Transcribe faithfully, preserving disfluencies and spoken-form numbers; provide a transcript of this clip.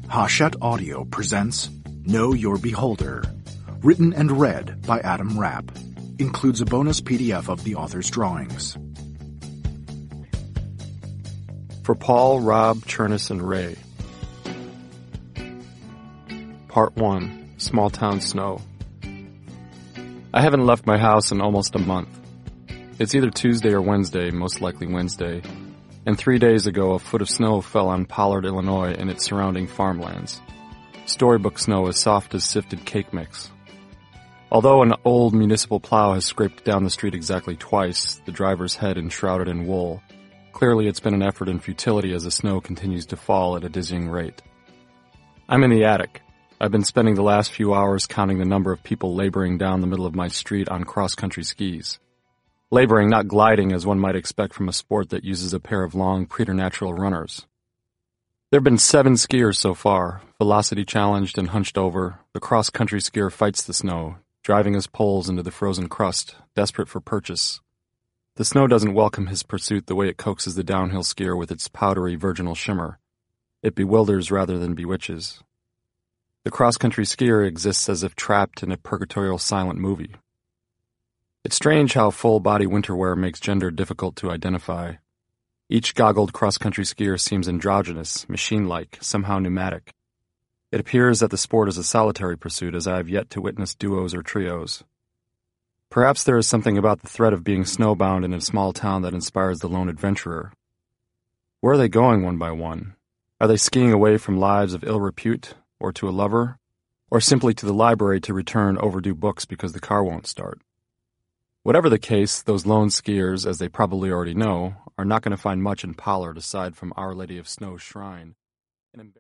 Hachette Audio presents Know Your Beholder, written and read by Adam Rapp. Includes a bonus P D F of the author's drawings. For Paul, Rob, Chernus, and Ray. Part one. Small Town Snow. I haven't left my house in almost a month. It's either Tuesday or Wednesday, most likely Wednesday, and three days ago a foot of snow fell on Pollard, Illinois and its surrounding farmlands. Storybook snow as soft as sifted cake mix. Although an old municipal plow has scraped down the street exactly twice, the driver's head enshrouded in wool, clearly it's been an effort in futility as the snow continues to fall at a dizzying rate. I'm in the attic. I've been spending the last few hours counting the number of people laboring down the middle of my street on cross-country skis. Laboring, not gliding, as one might expect from a sport that uses a pair of long, preternatural runners. There have been seven skiers so far, velocity-challenged and hunched over. The cross-country skier fights the snow, driving his poles into the frozen crust, desperate for purchase. The snow doesn't welcome his pursuit the way it coaxes the downhill skier with its powdery, virginal shimmer. It bewilders rather than bewitches. The cross-country skier exists as if trapped in a purgatorial silent movie. It's strange how full-body winter wear makes gender difficult to identify. Each goggled cross-country skier seems androgynous, machine-like, somehow pneumatic. It appears that the sport is a solitary pursuit, as I have yet to witness duos or trios. Perhaps there is something about the threat of being snowbound in a small town that inspires the lone adventurer. Where are they going one by one? Are they skiing away from lives of ill repute, or to a lover, or simply to the library to return overdue books because the car won't start? Whatever the case, those lone skiers, as they probably already know, are not going to find much in Pollard aside from Our Lady of Snow's shrine.